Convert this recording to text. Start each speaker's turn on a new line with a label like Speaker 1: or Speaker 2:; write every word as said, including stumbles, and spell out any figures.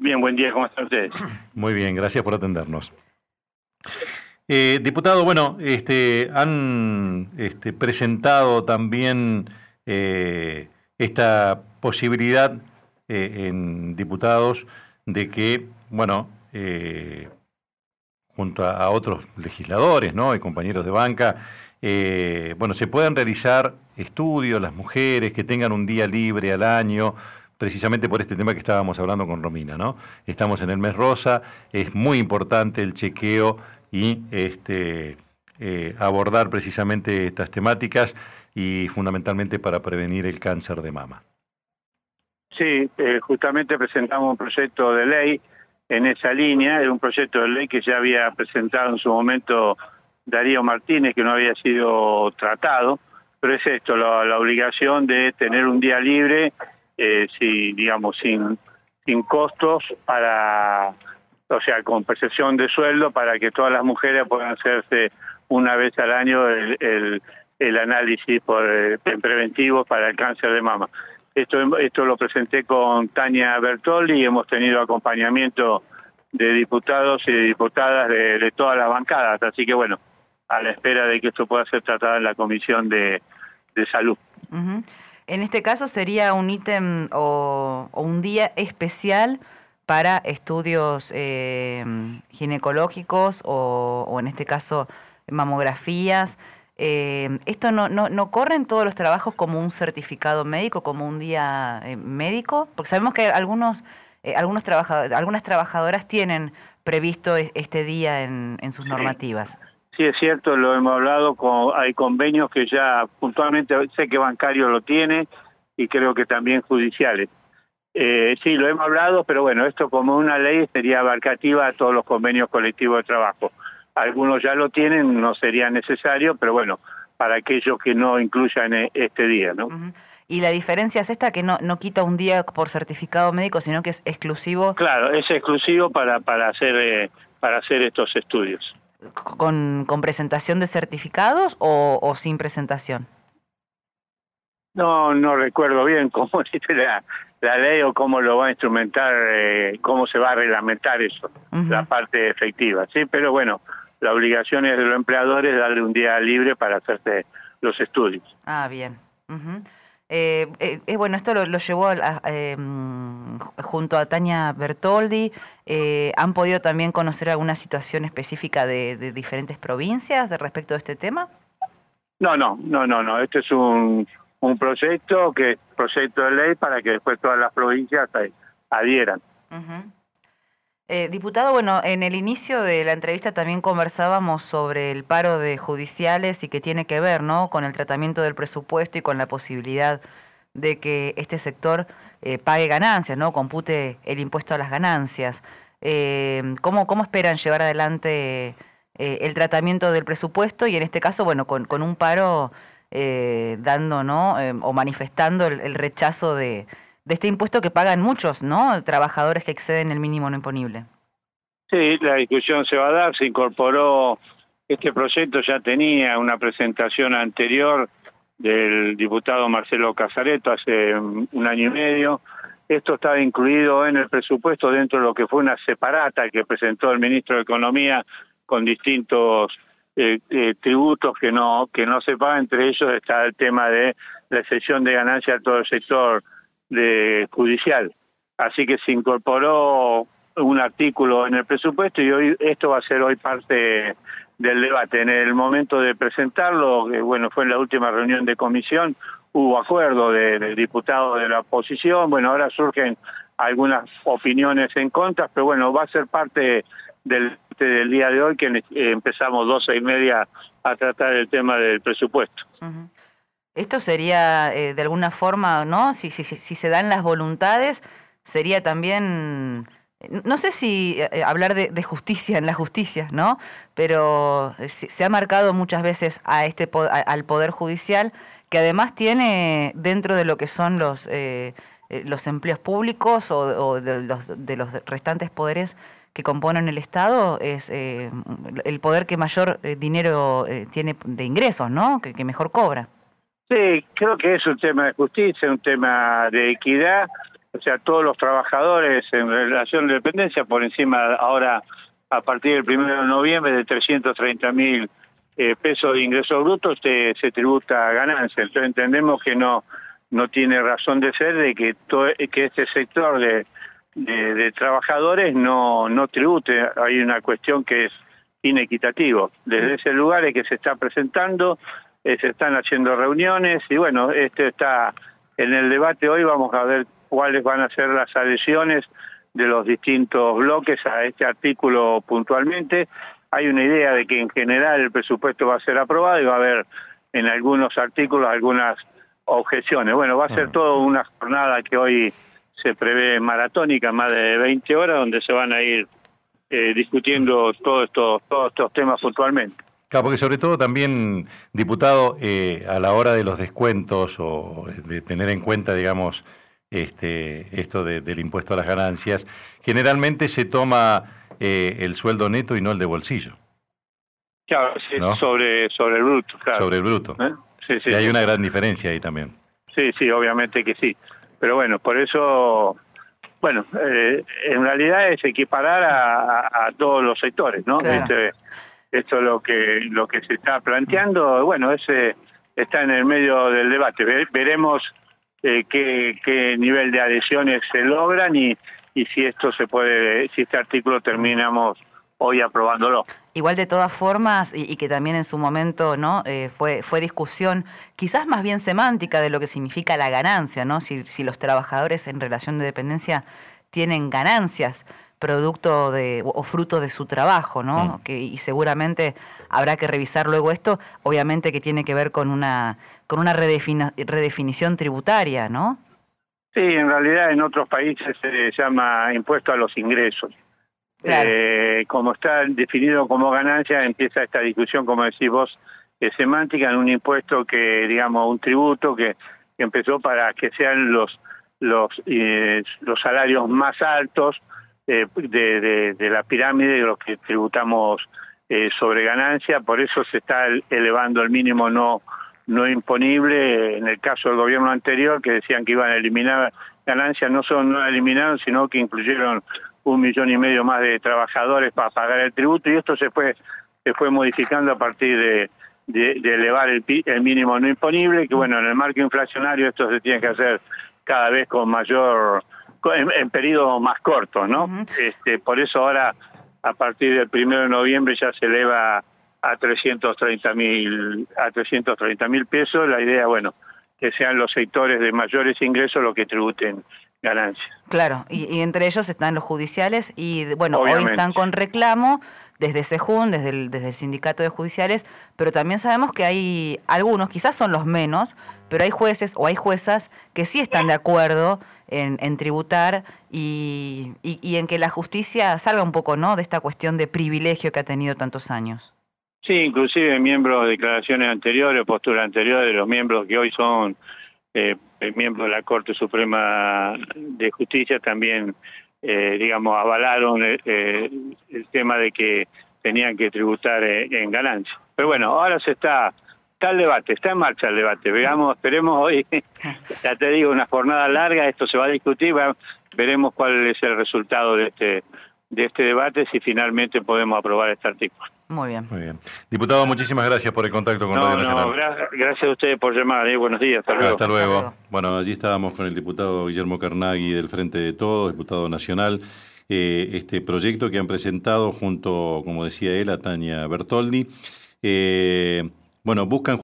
Speaker 1: Bien, buen día, ¿cómo están ustedes?
Speaker 2: Muy bien, gracias por atendernos. Eh, diputado, bueno, este, han este, presentado también eh, esta posibilidad eh, en diputados de que, bueno, eh, junto a, a otros legisladores, ¿no? Y compañeros de banca, eh, bueno, se puedan realizar estudios, las mujeres que tengan un día libre al año, precisamente por este tema que estábamos hablando con Romina, ¿no? Estamos en el mes rosa, es muy importante el chequeo y este eh, abordar precisamente estas temáticas y fundamentalmente para prevenir el cáncer de mama.
Speaker 1: Sí, eh, justamente presentamos un proyecto de ley en esa línea, era un proyecto de ley que ya había presentado en su momento Darío Martínez, que no había sido tratado, pero es esto, la, la obligación de tener un día libre, eh, si, digamos, sin, sin costos, para, o sea, con percepción de sueldo, para que todas las mujeres puedan hacerse una vez al año el, el, el análisis por, eh, preventivo para el cáncer de mama. Esto, esto lo presenté con Tania Bertoldi y hemos tenido acompañamiento de diputados y de diputadas de, de todas las bancadas. Así que bueno, a la espera de que esto pueda ser tratado en la Comisión de, de Salud.
Speaker 3: Uh-huh. En este caso sería un ítem o, o un día especial para estudios eh, ginecológicos o, o en este caso mamografías. Eh, ¿Esto no, no, no corre en todos los trabajos como un certificado médico, como un día eh, médico? Porque sabemos que algunos, eh, algunos trabajadores, algunas trabajadoras tienen previsto este día en, en sus normativas.
Speaker 1: Sí, es cierto, lo hemos hablado, con, hay convenios que ya puntualmente, sé que bancario lo tiene y creo que también judiciales. Eh, sí, lo hemos hablado, pero bueno, esto como una ley sería abarcativa a todos los convenios colectivos de trabajo. Algunos ya lo tienen, no sería necesario, pero bueno, para aquellos que no incluyan este día, ¿no?
Speaker 3: Uh-huh. Y la diferencia es esta, que no, no quita un día por certificado médico, sino que es exclusivo.
Speaker 1: Claro, es exclusivo para, para, hacer, eh, para hacer estos estudios.
Speaker 3: ¿Con, con presentación de certificados o, o sin presentación?
Speaker 1: No, no recuerdo bien cómo dice la, la ley o cómo lo va a instrumentar, eh, cómo se va a reglamentar eso, uh-huh. La parte efectiva, sí, pero bueno, la obligación es de los empleadores darle un día libre para hacerse los estudios.
Speaker 3: Ah, bien. Uh-huh. eh, eh, bueno, esto lo, lo llevó a, eh, junto a Tania Bertoldi. Eh, ¿Han podido también conocer alguna situación específica de, de diferentes provincias de respecto a este tema?
Speaker 1: No, no, no, no, no. Este es un, un proyecto que es proyecto de ley para que después todas las provincias adhieran.
Speaker 3: Uh-huh. Eh, diputado, bueno, en el inicio de la entrevista también conversábamos sobre el paro de judiciales y que tiene que ver, ¿no?, con el tratamiento del presupuesto y con la posibilidad de que este sector eh, pague ganancias, ¿no?, compute el impuesto a las ganancias. Eh, ¿cómo, ¿Cómo esperan llevar adelante eh, el tratamiento del presupuesto y en este caso, bueno, con, con un paro eh, dando, ¿no?, eh, o manifestando el, el rechazo de... de este impuesto que pagan muchos, ¿no?, trabajadores que exceden el mínimo no imponible?
Speaker 1: Sí, la discusión se va a dar, se incorporó, este proyecto ya tenía una presentación anterior del diputado Marcelo Casareto hace un año y medio. Esto estaba incluido en el presupuesto dentro de lo que fue una separata que presentó el ministro de Economía con distintos eh, eh, tributos que no, que no se pagan, entre ellos está el tema de la exención de ganancia a todo el sector de judicial, así que se incorporó un artículo en el presupuesto y hoy esto va a ser hoy parte del debate. En el momento de presentarlo, que bueno, fue en la última reunión de comisión, hubo acuerdo de, de diputados de la oposición. Bueno, ahora surgen algunas opiniones en contra, pero bueno, va a ser parte del, del día de hoy, que empezamos doce y media a tratar el tema del presupuesto.
Speaker 3: Uh-huh. Esto sería, eh, de alguna forma, ¿no?, si, si, si se dan las voluntades, sería también, no sé si eh, hablar de, de justicia en la justicia, ¿no?, pero se, se ha marcado muchas veces a este a, al Poder Judicial, que además tiene dentro de lo que son los, eh, los empleos públicos o, o de, los, de los restantes poderes que componen el Estado, es eh, el poder que mayor eh, dinero eh, tiene de ingresos, ¿no?, que, que mejor cobra.
Speaker 1: Sí, creo que es un tema de justicia, un tema de equidad. o sea, todos los trabajadores en relación de dependencia, por encima ahora, a partir del primero de noviembre, de trescientos treinta mil eh, pesos de ingresos brutos, se, se tributa ganancia. Entonces entendemos que no no tiene razón de ser de que todo, que este sector de, de, de trabajadores no, no tribute. Hay una cuestión que es inequitativo. Desde ese lugar es que se está presentando, eh, se están haciendo reuniones y bueno, este está en el debate hoy. Vamos a ver cuáles van a ser las adhesiones de los distintos bloques a este artículo puntualmente. Hay una idea de que en general el presupuesto va a ser aprobado y va a haber en algunos artículos algunas objeciones. Bueno, va a ser toda una jornada que hoy se prevé maratónica, más de veinte horas, donde se van a ir eh, discutiendo todos estos, todos estos temas puntualmente.
Speaker 2: Claro, porque sobre todo también, diputado, eh, a la hora de los descuentos o de tener en cuenta, digamos, este, esto de, del impuesto a las ganancias, generalmente se toma eh, el sueldo neto y no el de bolsillo.
Speaker 1: Claro, sí, ¿no? sobre, sobre el bruto, claro.
Speaker 2: Sobre el bruto.
Speaker 1: ¿Eh? Sí, sí,
Speaker 2: y hay
Speaker 1: sí.
Speaker 2: una gran diferencia ahí también.
Speaker 1: Sí, sí, obviamente que sí. Pero bueno, por eso, bueno, eh, en realidad es equiparar a, a, a todos los sectores, ¿no?
Speaker 3: Claro.
Speaker 1: Este, esto es lo que lo que se está planteando. Bueno, ese está en el medio del debate. Veremos eh, qué, qué nivel de adhesiones se logran y, y si esto se puede, si este artículo terminamos hoy aprobándolo.
Speaker 3: Igual de todas formas, y, y que también en su momento no eh, fue fue discusión, quizás más bien semántica de lo que significa la ganancia, ¿no? Si, si los trabajadores en relación de dependencia tienen ganancias, producto de o fruto de su trabajo, ¿no? Mm. Que, y seguramente habrá que revisar luego esto, obviamente que tiene que ver con una con una redefini- redefinición tributaria, ¿no?
Speaker 1: Sí, en realidad en otros países se llama impuesto a los ingresos. Claro. Eh, como está definido como ganancia, empieza esta discusión, como decís vos, eh, semántica, en un impuesto que, digamos, un tributo que, que empezó para que sean los los eh, los salarios más altos eh, de, de, de la pirámide de los que tributamos eh, sobre ganancia. Por eso se está elevando el mínimo no no imponible. En el caso del gobierno anterior, que decían que iban a eliminar ganancias, no solo no la eliminaron, sino que incluyeron un millón y medio más de trabajadores para pagar el tributo, y esto se fue se fue modificando a partir de, de, de elevar el, el mínimo no imponible, que bueno, en el marco inflacionario esto se tiene que hacer cada vez con mayor, en, en periodos más cortos, ¿no? Uh-huh. Este, por eso ahora, a partir del primero de noviembre ya se eleva a trescientos treinta mil a trescientos treinta mil pesos. La idea, bueno, que sean los sectores de mayores ingresos los que tributen ganancias.
Speaker 3: Claro, y, y entre ellos están los judiciales y, bueno,
Speaker 1: Obviamente.
Speaker 3: Hoy están con reclamo desde SEJUN, desde el, desde el Sindicato de Judiciales, pero también sabemos que hay algunos, quizás son los menos, pero hay jueces o hay juezas que sí están de acuerdo en, en tributar y, y, y en que la justicia salga un poco, ¿no?, de esta cuestión de privilegio que ha tenido tantos años.
Speaker 1: Sí, inclusive miembros de declaraciones anteriores, posturas anteriores, de los miembros que hoy son eh, miembros de la Corte Suprema de Justicia también, eh, digamos, avalaron eh, el tema de que tenían que tributar eh, en ganancia. Pero bueno, ahora se está, está el debate, está en marcha el debate. Veamos, esperemos hoy, ya te digo, una jornada larga, esto se va a discutir, va, veremos cuál es el resultado de este de este debate, si finalmente podemos aprobar este artículo.
Speaker 3: Muy bien.
Speaker 2: Muy bien. Diputado, muchísimas gracias por el contacto con
Speaker 1: no,
Speaker 2: Radio Nacional.
Speaker 1: No, gracias, gracias a ustedes por llamar. ¿eh? Buenos días, hasta luego.
Speaker 2: Hasta luego. Hasta luego. Bueno, allí estábamos con el diputado Guillermo Carnaghi del Frente de Todos, diputado nacional. Eh, este proyecto que han presentado junto, como decía él, a Tania Bertoldi. Eh, bueno, buscan